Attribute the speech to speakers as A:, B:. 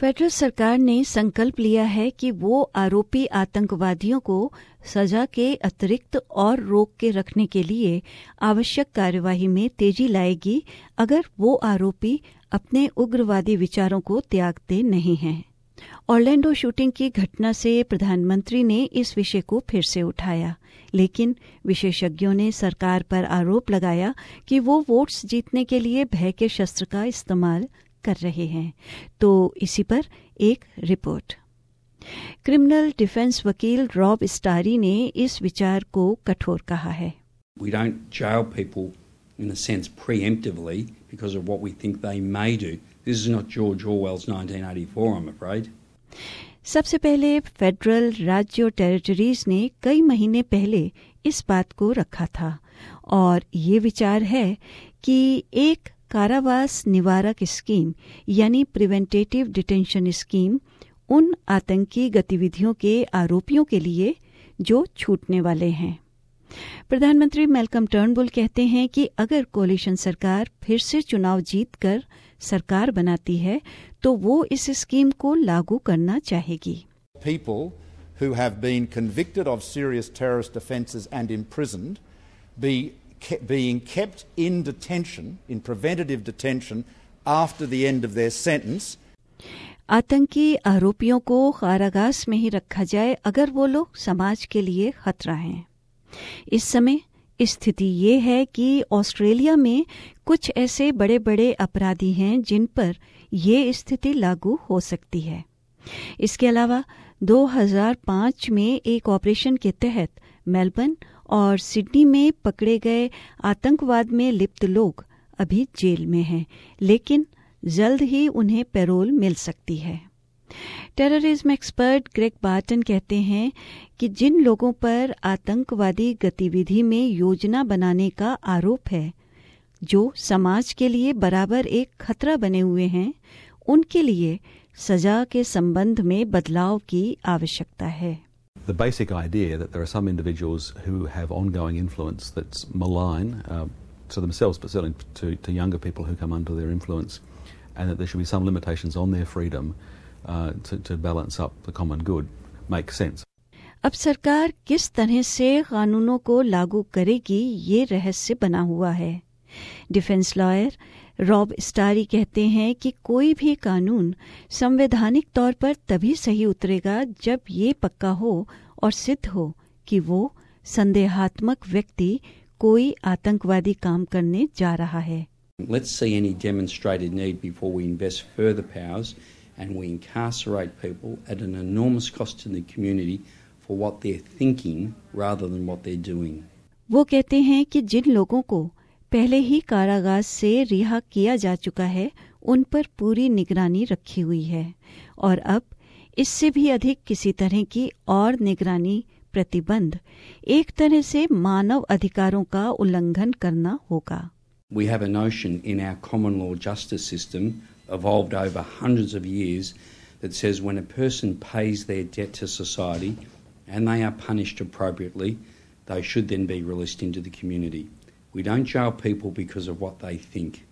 A: Federal सरकार ने संकल्प लिया है कि वो आरोपी आतंकवादियों को सजा के अतिरिक्त और रोक के रखने के लिए आवश्यक कार्यवाही में तेजी लाएगी अगर वो आरोपी अपने उग्रवादी विचारों को त्यागते नहीं हैं। ऑरलैंडो शूटिंग की घटना से प्रधानमंत्री ने इस विषय को फिर से उठाया, लेकिन विशेषज्ञों ने सरकार पर आरोप लगाया कि वो वोट्स जीतने के लिए भय के शस्त्र का इस्तेमाल कर रहे हैं। तो इसी पर एक रिपोर्ट। क्रिमिनल डिफेंस वकील रॉब स्टारी ने इस विचार को कठोर कहा है।
B: We don't jail people in a sense preemptively because of what we think they may do. This is not George Orwell's 1984, I'm afraid.
A: सबसे पहले फेडरल राज्य और टेरिटरीज ने कई महीने पहले इस बात को रखा था और ये विचार है कि एक कारावास निवारक स्कीम यानी प्रिवेंटिव डिटेंशन स्कीम उन आतंकी गतिविधियों के आरोपियों के लिए जो छूटने वाले हैं। प्रधानमंत्री मैल्कम टर्नबुल कहते हैं कि अगर कोलिशन सरकार फिर से चुनाव जीतकर सरकार बनाती है तो वो इस स्कीम को लागू करना चाहेगी।
C: People who have been convicted of serious terrorist offences and imprisoned being kept in detention, in preventative detention after the end of their sentence.
A: आतंकी आरोपियों को कारागार में ही रखा जाए अगर वो लोग समाज के लिए खतरा हैं। इस समय स्थिति ये है कि ऑस्ट्रेलिया में कुछ ऐसे बड़े बड़े अपराधी हैं जिन पर ये स्थिति लागू हो सकती है। इसके अलावा 2005 में एक ऑपरेशन के तहत मेलबर्न और सिडनी में पकड़े गए आतंकवाद में लिप्त लोग अभी जेल में हैं, लेकिन जल्द ही उन्हें पैरोल मिल सकती है। टेररिज्म एक्सपर्ट ग्रेग बार्टन कहते हैं कि जिन लोगों पर आतंकवादी गतिविधि में योजना बनाने का आरोप है, जो समाज के लिए बराबर एक खतरा बने हुए हैं, उनके लिए सजा के संबंध में बदलाव की आवश्यकता है।
D: The basic idea that there are some individuals who have ongoing influence that's malign to themselves, but certainly to younger people who come under their influence, and that there should be some limitations on their freedom to balance up the common good, makes sense.
A: अब सरकार किस तरह से कानूनों को लागू करेगी ये रहस्य बना हुआ है। डिफेंस लॉयर रॉब स्टारी कहते हैं कि कोई भी कानून संवैधानिक तौर पर तभी सही उतरेगा जब ये पक्का हो और सिद्ध हो कि वो संदेहात्मक व्यक्ति कोई आतंकवादी काम करने जा रहा है।
B: Let's see any demonstrated need before we invest further powers and we incarcerate people at an enormous cost to the community for what they're thinking rather than what they're doing.
A: वो कहते हैं कि जिन लोगों को पहले ही कारागार से रिहा किया जा चुका है, उन पर पूरी निगरानी रखी हुई है और अब इससे भी अधिक किसी तरह की और निगरानी प्रतिबंध एक तरह से मानव अधिकारों का उल्लंघन करना होगा।
B: We have a notion in our common law justice system, evolved over hundreds of years, that says when a person pays their debt to society and they are punished appropriately, they should then be released into the community. We don't jail people because of what they think.